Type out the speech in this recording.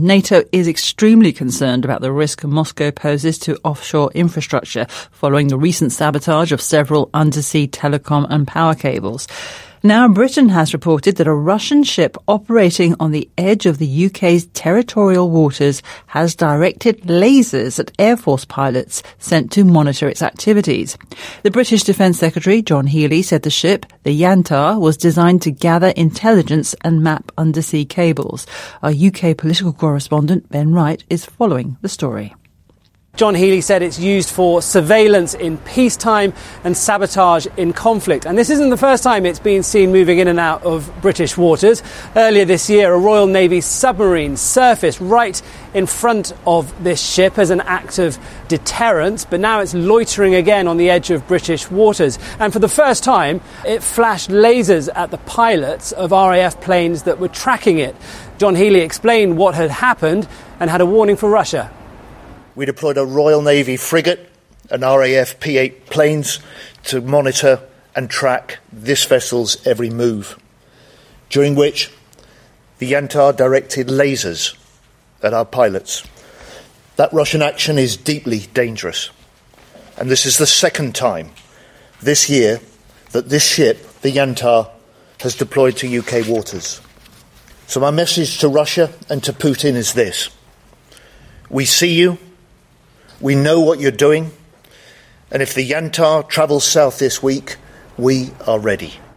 NATO is extremely concerned about the risk Moscow poses to offshore infrastructure following the recent sabotage of several undersea telecom and power cables. Now, Britain has reported that a Russian ship operating on the edge of the UK's territorial waters has directed lasers at Air Force pilots sent to monitor its activities. The British Defence Secretary, John Healey, said the ship, the Yantar, was designed to gather intelligence and map undersea cables. Our UK political correspondent, Ben Wright, is following the story. John Healey said it's used for surveillance in peacetime and sabotage in conflict. And this isn't the first time it's been seen moving in and out of British waters. Earlier this year, a Royal Navy submarine surfaced right in front of this ship as an act of deterrence, but now it's loitering again on the edge of British waters. And for the first time, it flashed lasers at the pilots of RAF planes that were tracking it. John Healey explained what had happened and had a warning for Russia. We deployed a Royal Navy frigate and RAF P-8 planes to monitor and track this vessel's every move, during which the Yantar directed lasers at our pilots. That Russian action is deeply dangerous, and this is the second time this year that this ship, the Yantar, has deployed to UK waters. So my message to Russia and to Putin is this: we see you. We know what you're doing, and if the Yantar travels south this week, we are ready.